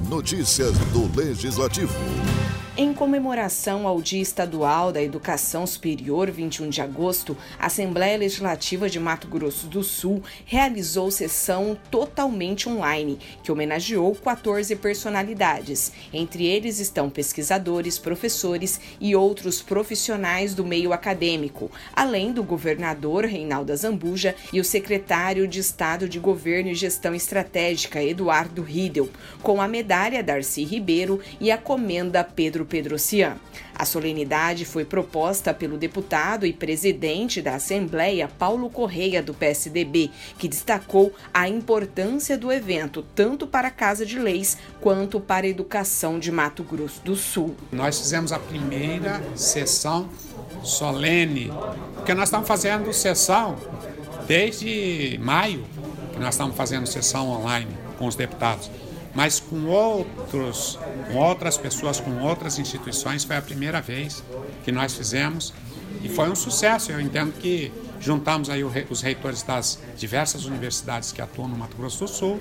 Notícias do Legislativo. Em comemoração ao Dia Estadual da Educação Superior, 21 de agosto, a Assembleia Legislativa de Mato Grosso do Sul realizou sessão totalmente online, que homenageou 14 personalidades. Entre eles estão pesquisadores, professores e outros profissionais do meio acadêmico, além do governador Reinaldo Azambuja e o secretário de Estado de Governo e Gestão Estratégica, Eduardo Riedel, com a medalha Darcy Ribeiro e a comenda Pedro Pedrocian. A solenidade foi proposta pelo deputado e presidente da Assembleia, Paulo Correia, do PSDB, que destacou a importância do evento tanto para a Casa de Leis quanto para a educação de Mato Grosso do Sul. Nós fizemos a primeira sessão solene, porque nós estamos fazendo sessão desde maio, que nós estamos fazendo sessão online com os deputados. Mas com outras pessoas, com outras instituições, foi a primeira vez que nós fizemos e foi um sucesso. Eu entendo que juntamos aí os reitores das diversas universidades que atuam no Mato Grosso do Sul.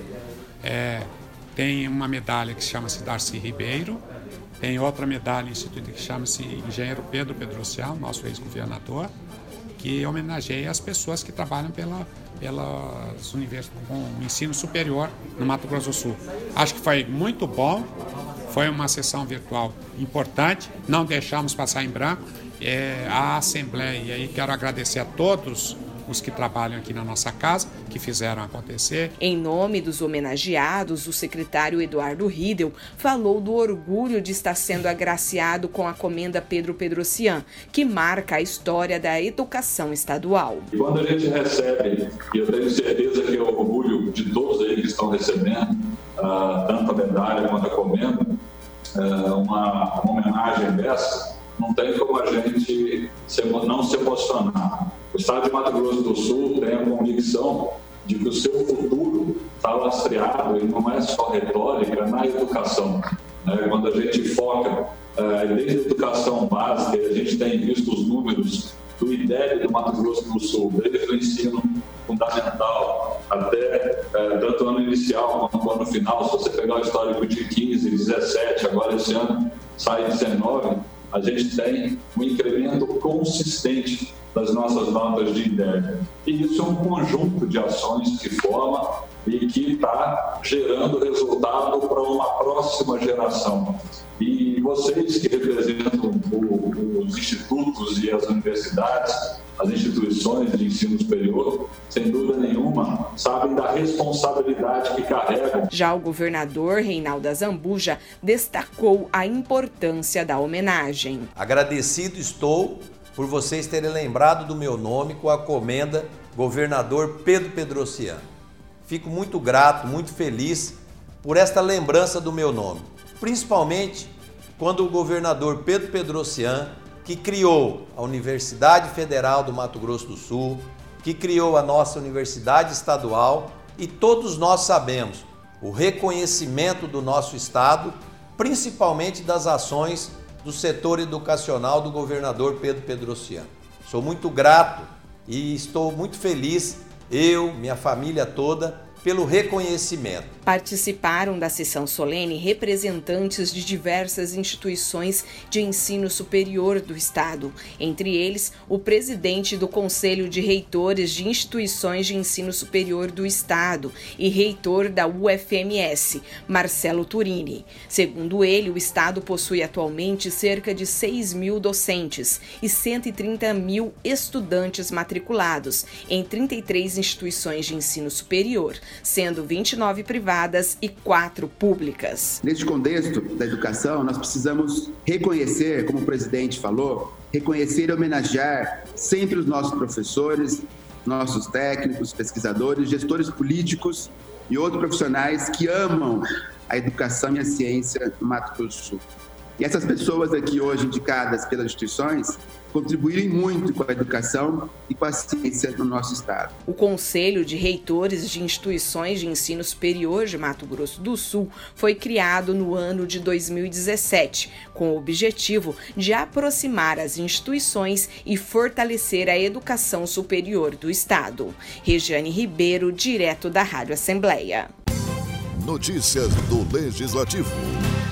Tem uma medalha que chama-se Darcy Ribeiro, tem outra medalha instituída que chama-se Engenheiro Pedro Pedrocian, nosso ex-governador, que homenageia as pessoas que trabalham pelas universidades com o ensino superior no Mato Grosso do Sul. Acho que foi muito bom, foi uma sessão virtual importante, não deixamos passar em branco a Assembleia, e aí quero agradecer a todos os que trabalham aqui na nossa casa, que fizeram acontecer. Em nome dos homenageados, o secretário Eduardo Riedel falou do orgulho de estar sendo agraciado com a comenda Pedro Pedrocian, que marca a história da educação estadual. E quando a gente recebe, e eu tenho certeza que é o orgulho de todos aí que estão recebendo, tanto a medalha quanto a comenda, uma homenagem dessa, não tem como a gente não se emocionar. O Estado de Mato Grosso do Sul tem a convicção de que o seu futuro está lastreado, e não é só retórica, na educação. Quando a gente foca desde a educação básica, a gente tem visto os números do IDEB do Mato Grosso do Sul, desde o ensino fundamental até tanto o ano inicial quanto o ano final. Se você pegar o histórico de 15, 17, agora esse ano sai 19, a gente tem um incremento consistente das nossas notas de IDEB. E isso é um conjunto de ações que forma e que está gerando resultado para uma próxima geração. E vocês que representam os institutos e as universidades, as instituições de ensino superior, sem dúvida nenhuma, sabem da responsabilidade que carregam. Já o governador Reinaldo Azambuja destacou a importância da homenagem. Agradecido estou por vocês terem lembrado do meu nome com a comenda Governador Pedro Pedrocian. Fico muito grato, muito feliz por esta lembrança do meu nome, principalmente quando o governador Pedro Pedrocian, que criou a Universidade Federal do Mato Grosso do Sul, que criou a nossa Universidade Estadual, e todos nós sabemos o reconhecimento do nosso Estado, principalmente das ações do setor educacional do governador Pedro Pedrocian. Sou muito grato e estou muito feliz, eu, minha família toda, pelo reconhecimento. Participaram da sessão solene representantes de diversas instituições de ensino superior do Estado, entre eles o presidente do Conselho de Reitores de Instituições de Ensino Superior do Estado e reitor da UFMS, Marcelo Turini. Segundo ele, o Estado possui atualmente cerca de 6 mil docentes e 130 mil estudantes matriculados em 33 instituições de ensino superior, sendo 29 privadas e 4 públicas. Neste contexto da educação, nós precisamos reconhecer, como o presidente falou, reconhecer e homenagear sempre os nossos professores, nossos técnicos, pesquisadores, gestores políticos e outros profissionais que amam a educação e a ciência no Mato Grosso do Sul. E essas pessoas aqui hoje indicadas pelas instituições contribuírem muito com a educação e com a ciência no nosso estado. O Conselho de Reitores de Instituições de Ensino Superior de Mato Grosso do Sul foi criado no ano de 2017, com o objetivo de aproximar as instituições e fortalecer a educação superior do estado. Regiane Ribeiro, direto da Rádio Assembleia. Notícias do Legislativo.